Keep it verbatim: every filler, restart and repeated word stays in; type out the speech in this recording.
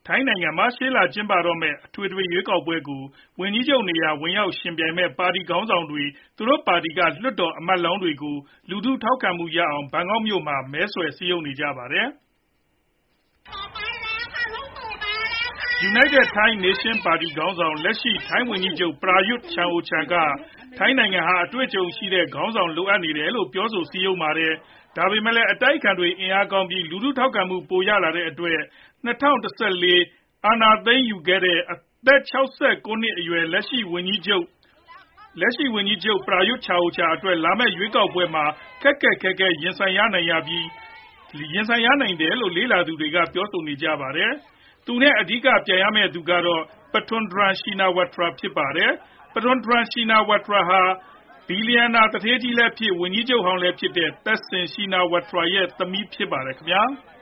ထိုင်းနိုင်ငံမှာရှေ့လကျင်းပတော့မယ့်အထွေထွေရွေးကောက်ပွဲကိုဝန်ကြီးချုပ်နေရာဝင်ရောက်ယှဉ်ပြိုင်မယ့်ပါတီခေါင်းဆောင်တွေသူတို့ပါတီကလွှတ်တော်အမတ်လောင်းတွေကိုလူထုထောက်ခံမှုရအောင်ဘန်ကောက်မြို့မှာမဲဆွယ်စည်းရုံးနေကြပါတယ်။ United Thai Nation ပါတီခေါင်းဆောင်လက်ရှိထိုင်းဝန်ကြီးချုပ် Prayut Chan-o-cha ကထိုင်းနိုင်ငံဟာအတွေ့အကြုံရှိတဲ့ခေါင်းဆောင်လိုအပ်နေတယ်လို့ပြောဆိုစည်းရုံးပါတယ်။ ဒါပေမဲ့လည်းအတိုက်အခံတွေအင်အားကောင်းပြီးလူထုထောက်ခံမှုပိုရလာတဲ့အတွက်၂ဝ၁၄အာဏာသိမ်းယူခဲ့တဲ့အသက်၆၉နှစ်အရွယ်လက်ရှိဝန်ကြီးချုပ် Prayut Chan-o-cha အတွက်လာမယ့်ရွေးကောက်ပွဲမှာခက်ခက်ခဲခဲရင်ဆိုင်ရနိုင်တယ်လို့လေ့လာသူတွေကပြောဆိုနေကြပါတယ်။ သူနဲ့အဓိကပြိုင်ရမယ့်သူကတော့ Paetongtarn Shinawatra ဖြစ်ပါတယ်။ Paetongtarn Shinawatra ဟာ ဘီလျံနာသူဌေးကြီးလည်းဖြစ်ဝန်ကြီးချုပ်ဟောင်းလည်းဖြစ်တဲ့ Thaksin Shinawatra ရဲ့သမီးဖြစ်ပါတယ်ခင်ဗျာ။